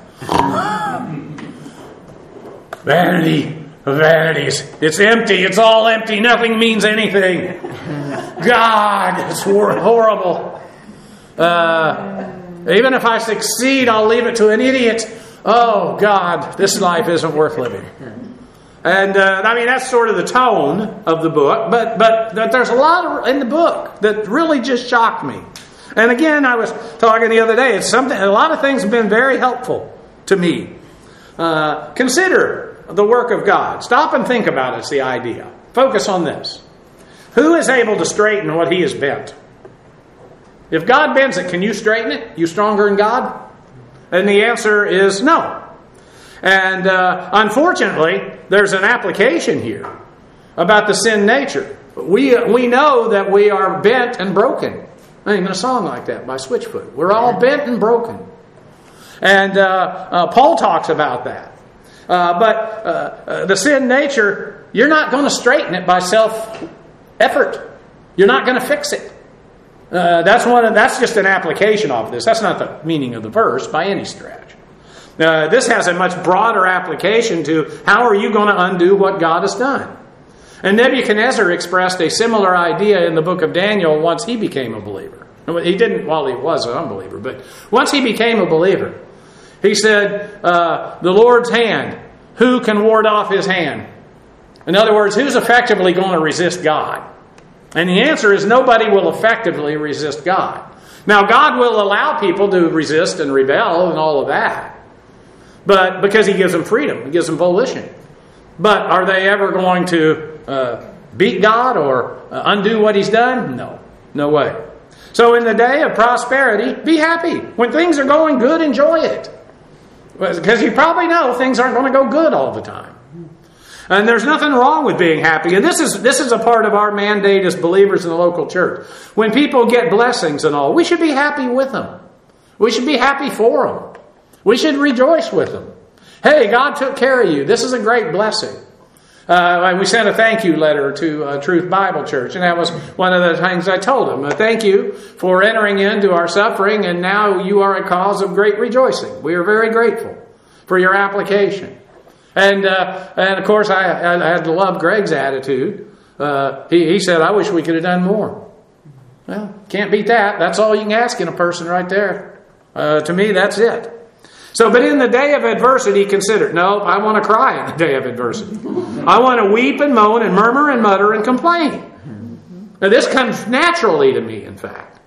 Vanity of vanities. It's empty. It's all empty. Nothing means anything. God, it's horrible. Uh, even if I succeed, I'll leave it to an idiot. Oh God, this life isn't worth living. And, uh, I mean, that's sort of the tone of the book. But but there's a lot in the book that really just shocked me. And again, I was talking the other day. It's something. A lot of things have been very helpful to me. Uh, consider the work of God. Stop and think about it, it's the idea. Focus on this. Who is able to straighten what He has bent? If God bends it, can you straighten it? You stronger than God? And the answer is no. And uh, unfortunately, there's an application here about the sin nature. We we know that we are bent and broken. I mean, a song like that by Switchfoot. We're all bent and broken. And uh, uh, Paul talks about that. Uh, but uh, uh, the sin nature, you're not going to straighten it by self-effort. You're not going to fix it. Uh, that's one. Of, that's just an application of this. That's not the meaning of the verse by any stretch. Uh, this has a much broader application to how are you going to undo what God has done. And Nebuchadnezzar expressed a similar idea in the book of Daniel once he became a believer. He didn't while he was an unbeliever, but once he became a believer, he said, uh, the Lord's hand, who can ward off his hand? In other words, who's effectively going to resist God? And the answer is nobody will effectively resist God. Now, God will allow people to resist and rebel and all of that, but because He gives them freedom, He gives them volition. But are they ever going to uh, beat God or uh, undo what He's done? No, no way. So in the day of prosperity, be happy. When things are going good, enjoy it. Because you probably know things aren't going to go good all the time. And there's nothing wrong with being happy. And this is this is a part of our mandate as believers in the local church. When people get blessings and all, we should be happy with them. We should be happy for them. We should rejoice with them. Hey, God took care of you. This is a great blessing. Uh, we sent a thank you letter to uh, Truth Bible Church, and that was one of the things I told them. Uh, thank you for entering into our suffering, and now you are a cause of great rejoicing. We are very grateful for your application. And uh, and of course, I, I had to love Greg's attitude. Uh, he, he said, I wish we could have done more. Well, can't beat that. That's all you can ask in a person right there. Uh, to me, that's it. So, but in the day of adversity, consider, no, I want to cry in the day of adversity. I want to weep and moan and murmur and mutter and complain. Now, this comes naturally to me, in fact.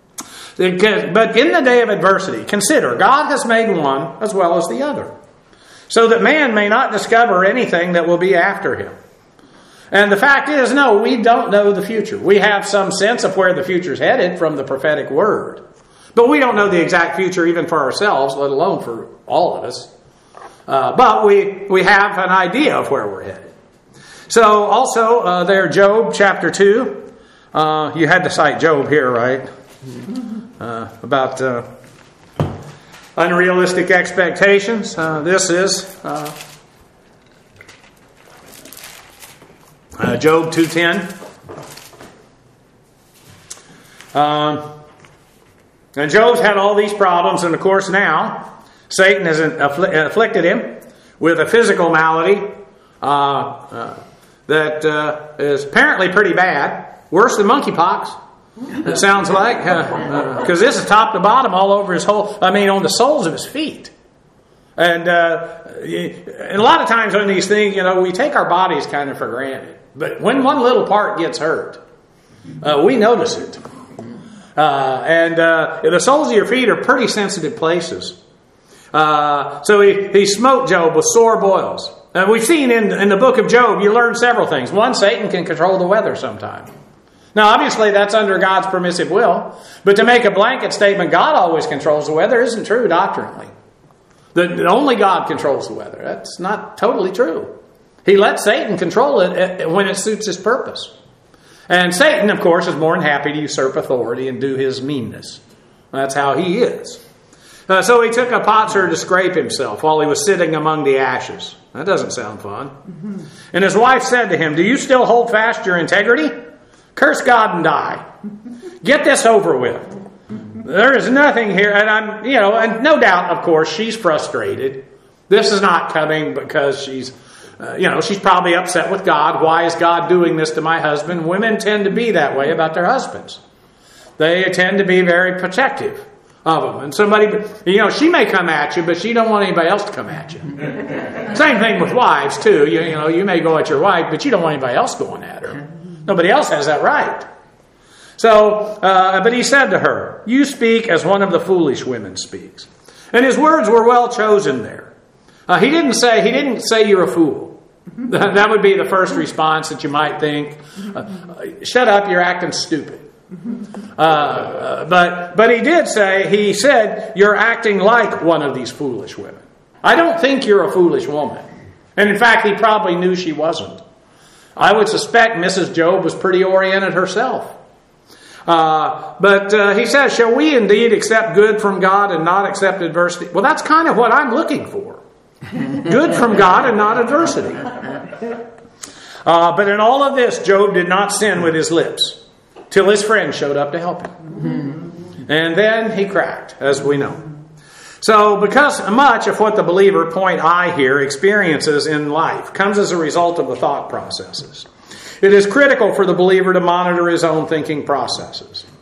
But in the day of adversity, consider, God has made one as well as the other, so that man may not discover anything that will be after him. And the fact is, no, we don't know the future. We have some sense of where the future is headed from the prophetic word. But we don't know the exact future even for ourselves, let alone for all of us. Uh, but we, we have an idea of where we're headed. So also uh, there, Job chapter two. Uh, you had to cite Job here, right? Uh, about uh, unrealistic expectations. Uh, this is uh, uh, Job two ten. Um... And Job's had all these problems, and of course now Satan has affl- afflicted him with a physical malady uh, uh, that uh, is apparently pretty bad, worse than monkeypox. It sounds like, because uh, uh, this is top to bottom all over his whole, I mean, on the soles of his feet. And, uh, and a lot of times on these things, you know, we take our bodies kind of for granted. But when one little part gets hurt, uh, we notice it. Uh, and uh, the soles of your feet are pretty sensitive places. Uh, so he, he smote Job with sore boils. And we've seen in, in the book of Job, you learn several things. One, Satan can control the weather sometime. Now, obviously, that's under God's permissive will. But to make a blanket statement, God always controls the weather, isn't true doctrinally. That only God controls the weather. That's not totally true. He lets Satan control it when it suits his purpose. And Satan, of course, is more than happy to usurp authority and do his meanness. That's how he is. Uh, so he took a potsherd to scrape himself while he was sitting among the ashes. That doesn't sound fun. Mm-hmm. And his wife said to him, do you still hold fast your integrity? Curse God and die. Get this over with. There is nothing here. And I'm, you know, and no doubt, of course, she's frustrated. This is not coming because she's Uh, you know, she's probably upset with God. Why is God doing this to my husband? Women tend to be that way about their husbands. They tend to be very protective of them. And somebody, you know, she may come at you, but she don't want anybody else to come at you. Same thing with wives, too. You, you know, you may go at your wife, but you don't want anybody else going at her. Nobody else has that right. So, uh, but he said to her, you speak as one of the foolish women speaks. And his words were well chosen there. Uh, he didn't say, he didn't say you're a fool. That would be the first response that you might think. Uh, shut up, you're acting stupid. Uh, but but he did say, he said, you're acting like one of these foolish women. I don't think you're a foolish woman. And in fact, he probably knew she wasn't. I would suspect Missus Job was pretty oriented herself. Uh, but uh, he says, shall we indeed accept good from God and not accept adversity? Well, that's kind of what I'm looking for. Good from God and not adversity. Uh, but in all of this, Job did not sin with his lips till his friend showed up to help him. And then he cracked, as we know. So because much of what the believer, point I here, experiences in life comes as a result of the thought processes, it is critical for the believer to monitor his own thinking processes.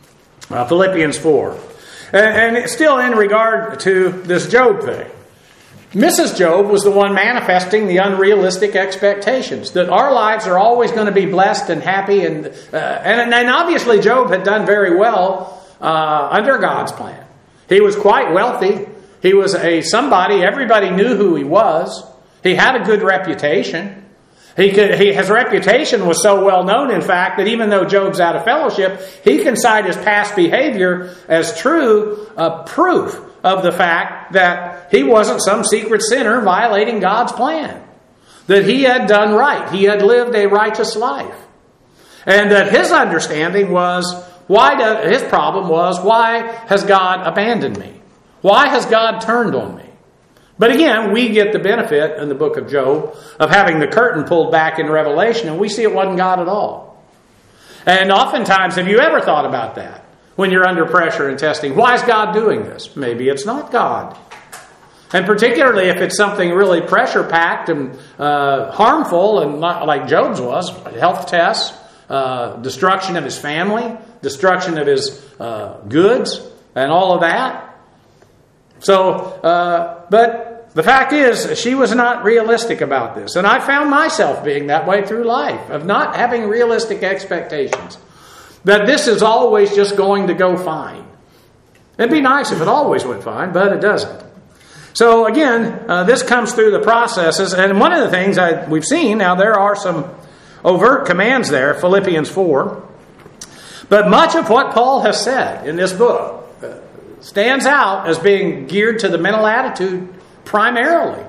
Uh, Philippians four. And, and still in regard to this Job thing. Missus Job was the one manifesting the unrealistic expectations that our lives are always going to be blessed and happy. And, uh, and, and obviously Job had done very well uh, under God's plan. He was quite wealthy. He was a somebody. Everybody knew who he was. He had a good reputation. He could, he, his reputation was so well known, in fact, that even though Job's out of fellowship, he can cite his past behavior as true uh, proof of the fact that he wasn't some secret sinner violating God's plan. That he had done right. He had lived a righteous life. And that his understanding was, why do, his problem was, why has God abandoned me? Why has God turned on me? But again, we get the benefit in the book of Job of having the curtain pulled back in Revelation, and we see it wasn't God at all. And oftentimes, have you ever thought about that? When you're under pressure and testing, why is God doing this? Maybe it's not God. And particularly if it's something really pressure-packed and uh, harmful, and not like Job's was, health tests, uh, destruction of his family, destruction of his uh, goods, and all of that. So, uh, but the fact is, she was not realistic about this. And I found myself being that way through life, of not having realistic expectations. That this is always just going to go fine. It'd be nice if it always went fine, but it doesn't. So again, uh, this comes through the processes. And one of the things I, we've seen, now there are some overt commands there, Philippians four. But much of what Paul has said in this book uh, stands out as being geared to the mental attitude primarily.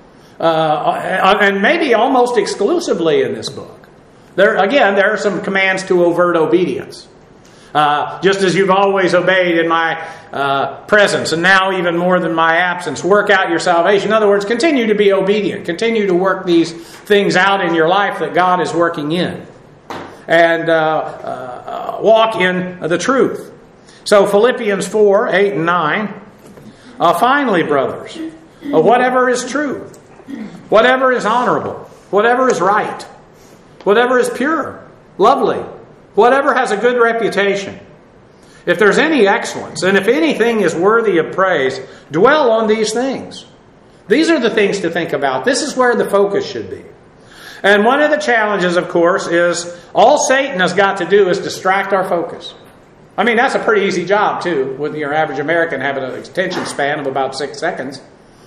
Uh, and maybe almost exclusively in this book. There, again, there are some commands to overt obedience. Uh, just as you've always obeyed in my uh, presence, and now even more than my absence, work out your salvation. In other words, continue to be obedient. Continue to work these things out in your life that God is working in. And uh, uh, walk in the truth. So Philippians four, eight and nine. Uh, finally, brothers, uh, whatever is true, whatever is honorable, whatever is right, whatever is pure, lovely, whatever has a good reputation. If there's any excellence, and if anything is worthy of praise, dwell on these things. These are the things to think about. This is where the focus should be. And one of the challenges, of course, is all Satan has got to do is distract our focus. I mean, that's a pretty easy job, too, with your average American having an attention span of about six seconds.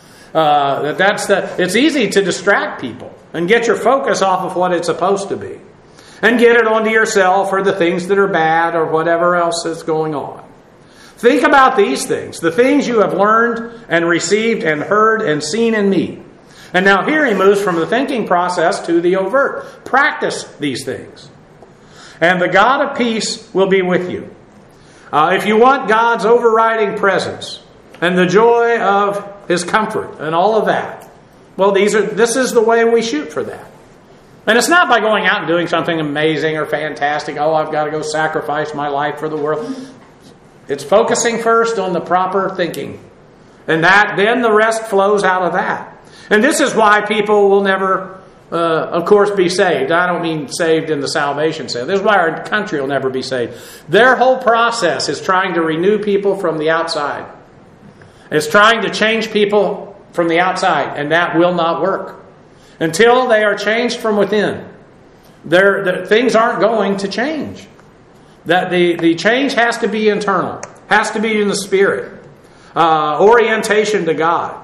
Uh, that's the, it's easy to distract people and get your focus off of what it's supposed to be. And get it onto yourself or the things that are bad or whatever else is going on. Think about these things, the things you have learned and received and heard and seen in me. And now here he moves from the thinking process to the overt. Practice these things. And the God of peace will be with you. Uh, if you want God's overriding presence and the joy of His comfort and all of that, well, these are this is the way we shoot for that. And it's not by going out and doing something amazing or fantastic. Oh, I've got to go sacrifice my life for the world. It's focusing first on the proper thinking. And that then the rest flows out of that. And this is why people will never, uh, of course, be saved. I don't mean saved in the salvation sense. This is why our country will never be saved. Their whole process is trying to renew people from the outside. It's trying to change people from the outside. And that will not work. Until they are changed from within, They're, the, things aren't going to change. That the, the change has to be internal, has to be in the spirit, uh, orientation to God.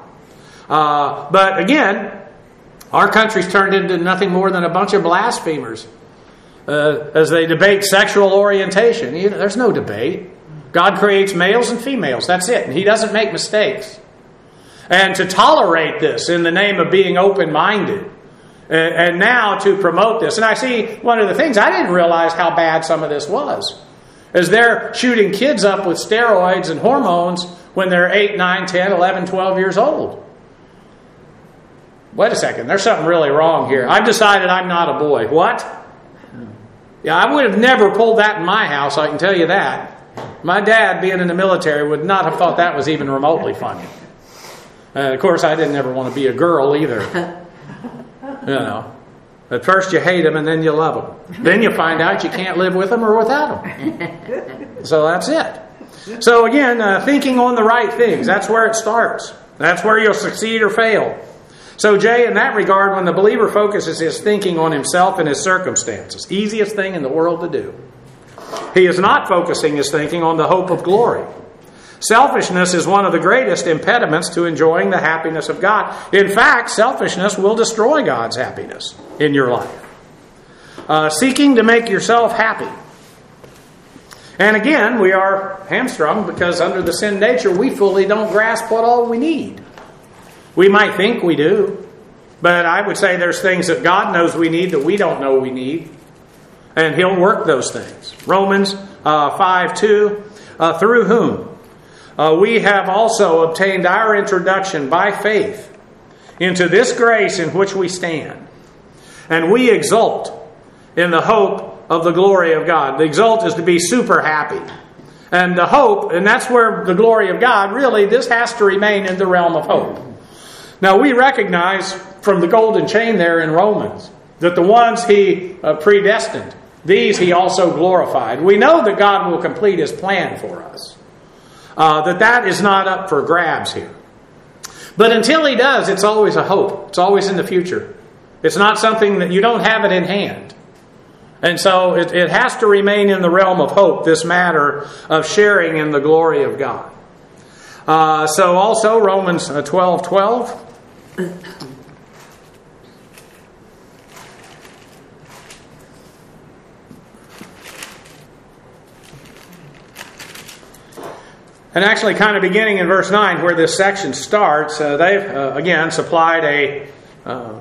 Uh, but again, our country's turned into nothing more than a bunch of blasphemers uh, as they debate sexual orientation. You know, there's no debate. God creates males and females. That's it. And He doesn't make mistakes. And to tolerate this in the name of being open-minded. And now to promote this. And I see one of the things, I didn't realize how bad some of this was. As they're shooting kids up with steroids and hormones when they're eight, nine, ten, eleven, twelve years old. Wait a second, there's something really wrong here. I've decided I'm not a boy. What? Yeah, I would have never pulled that in my house, I can tell you that. My dad, being in the military, would not have thought that was even remotely funny. Uh, of course, I didn't ever want to be a girl either. You know. At first you hate them and then you love them. Then you find out you can't live with them or without them. So that's it. So again, uh, thinking on the right things, that's where it starts. That's where you'll succeed or fail. So Jay, in that regard, when the believer focuses his thinking on himself and his circumstances, easiest thing in the world to do. He is not focusing his thinking on the hope of glory. Selfishness is one of the greatest impediments to enjoying the happiness of God. In fact, selfishness will destroy God's happiness in your life. Uh, seeking to make yourself happy. And again, we are hamstrung because under the sin nature, we fully don't grasp what all we need. We might think we do, but I would say there's things that God knows we need that we don't know we need. And He'll work those things. Romans uh, five two, uh, through whom uh, we have also obtained our introduction by faith into this grace in which we stand. And we exult in the hope of the glory of God. The exult is to be super happy. And the hope, and that's where the glory of God, really, this has to remain in the realm of hope. Now, we recognize from the golden chain there in Romans that the ones He uh, predestined, these He also glorified. We know that God will complete His plan for us. Uh, that that is not up for grabs here. But until He does, it's always a hope. It's always in the future. It's not something that you don't have it in hand. And so it, it has to remain in the realm of hope, this matter of sharing in the glory of God. Uh, so also Romans twelve twelve. And actually kind of beginning in verse nine where this section starts, uh, they've uh, again supplied a, uh,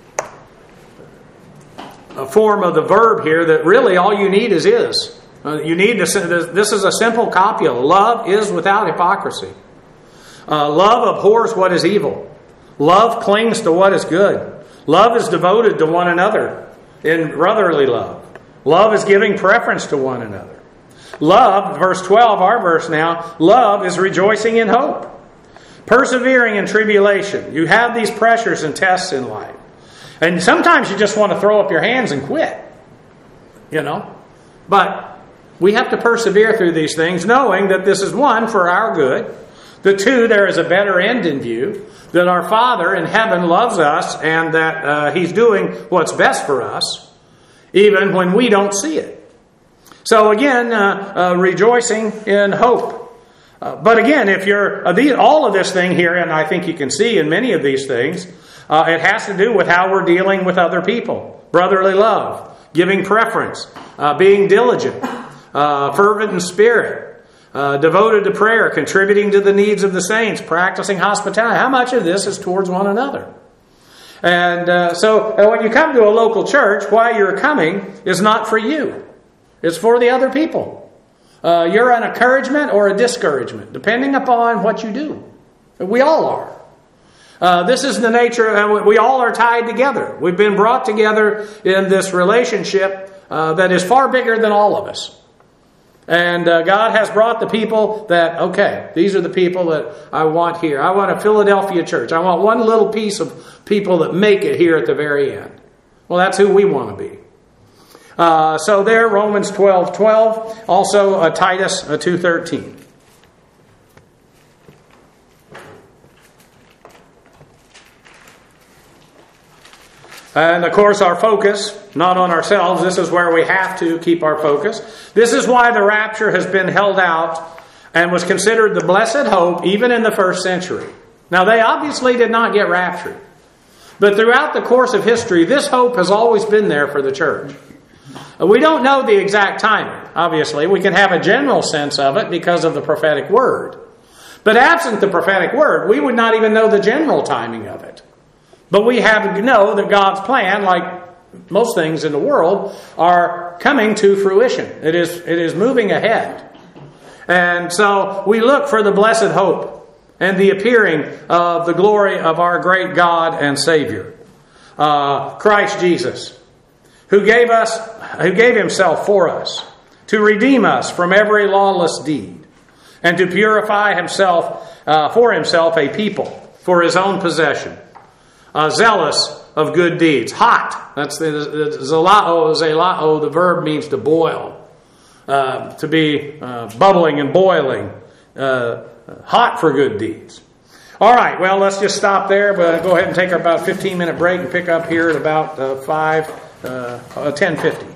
a form of the verb here that really all you need is is. Uh, you need to, this is a simple copula. Love is without hypocrisy. Uh, love abhors what is evil. Love clings to what is good. Love is devoted to one another in brotherly love. Love is giving preference to one another. Love, verse twelve, our verse now, love is rejoicing in hope. Persevering in tribulation. You have these pressures and tests in life. And sometimes you just want to throw up your hands and quit. You know? But we have to persevere through these things, knowing that this is one, for our good. The two, there is a better end in view. That our Father in heaven loves us and that uh, He's doing what's best for us, even when we don't see it. So again, uh, uh, rejoicing in hope. Uh, but again, if you're uh, these, all of this thing here, and I think you can see in many of these things, uh, it has to do with how we're dealing with other people. Brotherly love, giving preference, uh, being diligent, uh, fervent in spirit. Uh, devoted to prayer, contributing to the needs of the saints, practicing hospitality. How much of this is towards one another? And uh, so uh, when you come to a local church, why you're coming is not for you. It's for the other people. Uh, you're an encouragement or a discouragement, depending upon what you do. We all are. Uh, this is the nature, uh, we all are tied together. We've been brought together in this relationship uh, that is far bigger than all of us. And uh, God has brought the people that, okay, these are the people that I want here. I want a Philadelphia church. I want one little piece of people that make it here at the very end. Well, that's who we want to be. Uh, so there, Romans twelve twelve. Also, uh, Titus uh, two thirteen. And of course our focus, not on ourselves, this is where we have to keep our focus. This is why the rapture has been held out and was considered the blessed hope even in the first century. Now they obviously did not get raptured. But throughout the course of history, this hope has always been there for the church. We don't know the exact timing, obviously. We can have a general sense of it because of the prophetic word. But absent the prophetic word, we would not even know the general timing of it. But we have to know that God's plan, like most things in the world, are coming to fruition. It is, it is moving ahead. And so we look for the blessed hope and the appearing of the glory of our great God and Savior, uh, Christ Jesus, who gave us, who gave Himself for us to redeem us from every lawless deed and to purify Himself uh, for Himself a people for His own possession. Uh, zealous of good deeds. Hot. That's the, the zalao. Zalao, the verb means to boil. Uh, to be uh, bubbling and boiling. Uh, hot for good deeds. All right, well, let's just stop there, but go ahead and take our about fifteen minute break and pick up here at about uh, five, uh, ten fifty.